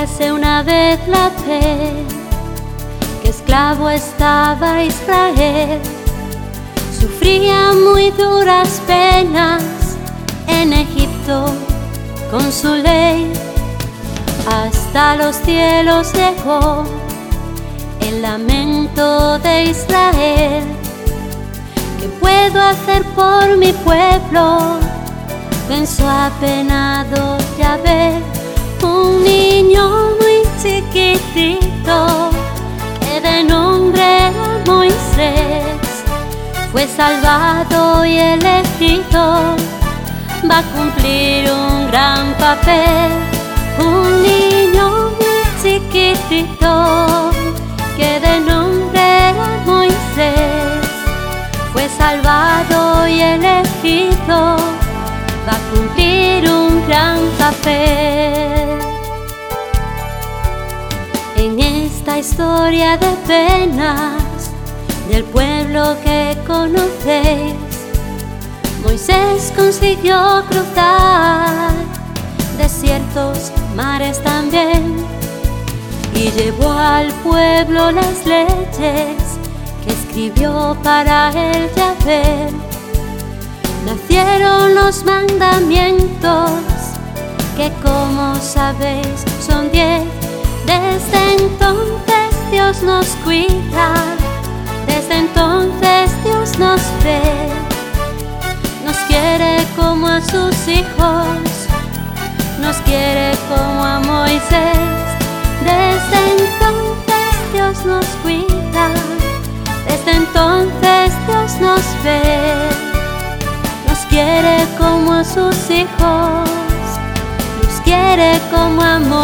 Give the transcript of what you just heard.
Érase una vez la vez que esclavo estaba Israel. Sufría muy duras penas en Egipto con su ley. Hasta los cielos llegó el lamento de Israel. ¿Qué puedo hacer por mi pueblo?, pensó apenado Yahvé. Un niño muy chiquitito que de nombre era Moisés fue salvado y elegido, va a cumplir un gran papel. Un niño muy chiquitito que de nombre era Moisés fue salvado y elegido, va a cumplir un gran papel. En esta historia de penas del pueblo que conocéis, Moisés consiguió cruzar desiertos, mares también, y llevó al pueblo las leyes que escribió para él Yahvé. Nacieron los mandamientos que, como sabéis, son 10. Desde entonces Dios nos cuida, desde entonces Dios nos ve, nos quiere como a sus hijos, nos quiere como a Moisés. Desde entonces Dios nos cuida, desde entonces Dios nos ve, nos quiere como a sus hijos, nos quiere como a Moisés.